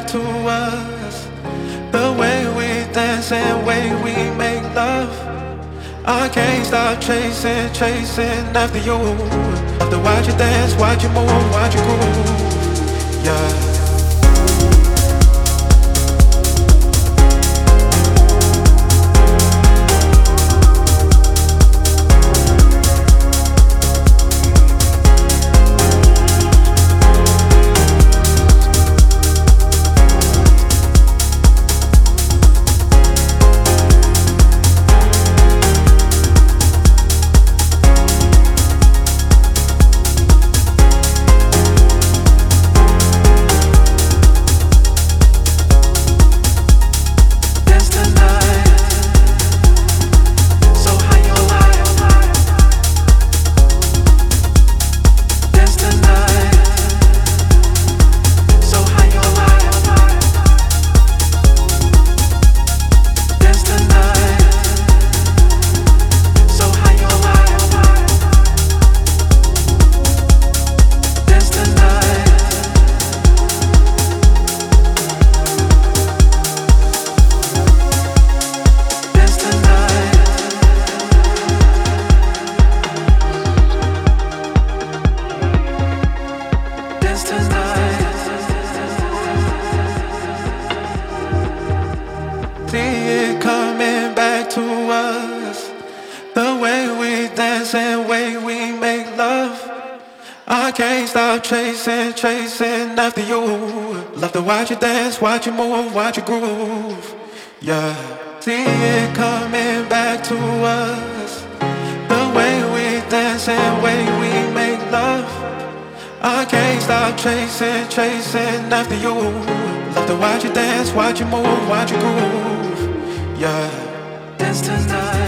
back to us. The way we dance and way we make love. I can't stop chasing, chasing after you. Love to watch you dance, watch you move, watch you groove. Yeah. See it coming back to us. The way we dance and way we make love. I can't stop chasing, chasing after you. Love to watch you dance, watch you move, watch you groove. Yeah. See it coming back to us. The way we dance and way we make love. I can't stop chasing, chasing after you. Love to watch you dance, watch you move, watch you groove. Yeah. Dance tonight.